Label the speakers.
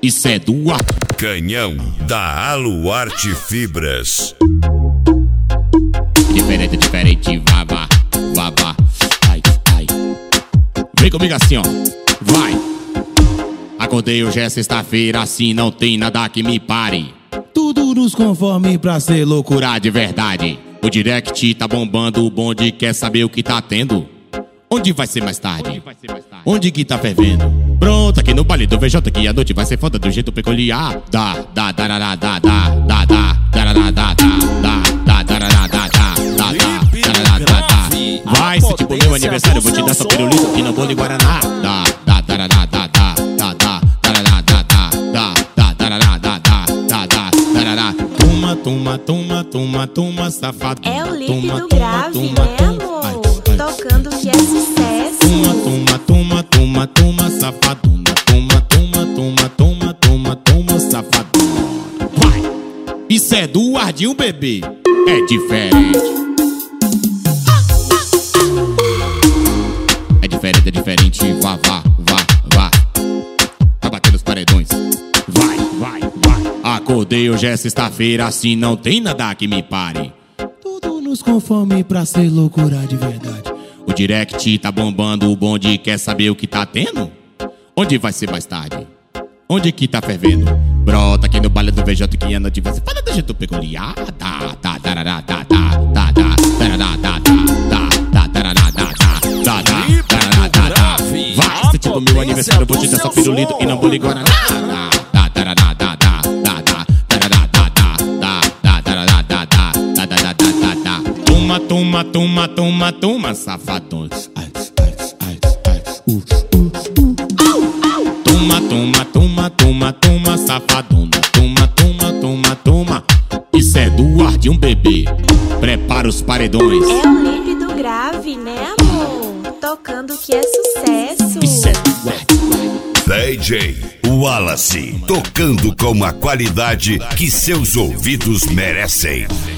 Speaker 1: Isso é do ar.
Speaker 2: Canhão da Aluarte Fibras.
Speaker 1: Diferente, vá. Ai. Vem comigo assim, ó. Vai. Acordei hoje é sexta-feira, assim não tem nada que me pare. Tudo nos conforme pra ser loucura de verdade. O direct tá bombando, o bonde quer saber o que tá tendo. Onde vai ser mais tarde? Onde que tá fervendo? Pronto, aqui no baile do VJ que a noite vai ser foda do jeito peculiar. Vai, se tipo meu aniversário, eu vou te dar só pirulito que não bolo e guaraná. Toma, safado.
Speaker 3: É o Lipe do grave, né, amor? Tocando que é sucesso.
Speaker 1: Toma, safadona. Toma, safadona. Vai! Isso é do Ardinho, bebê. É diferente. É diferente. Vá. Tá batendo os paredões. Vai. Acordei hoje é sexta-feira, assim não tem nada que me pare. Tudo nos conforme pra ser loucura de verdade. O direct tá bombando, o bonde quer saber o que tá tendo. Onde vai ser mais tarde? Onde que tá fervendo? Brota aqui no baile do VJ que a noite vai ser foda do jeito peculiar. Vai, se tipo meu aniversário, eu vou te dar só pirulito e não vou ligar nada. Toma, safadões. Toma, safadona. Toma. Isso é do Ardinho, bebê. Prepara os paredões.
Speaker 3: É o Lipe do grave, né, amor? Tocando que é sucesso.
Speaker 1: Isso é do Ardinho.
Speaker 2: DJ Wallace, tocando com a qualidade que seus ouvidos merecem.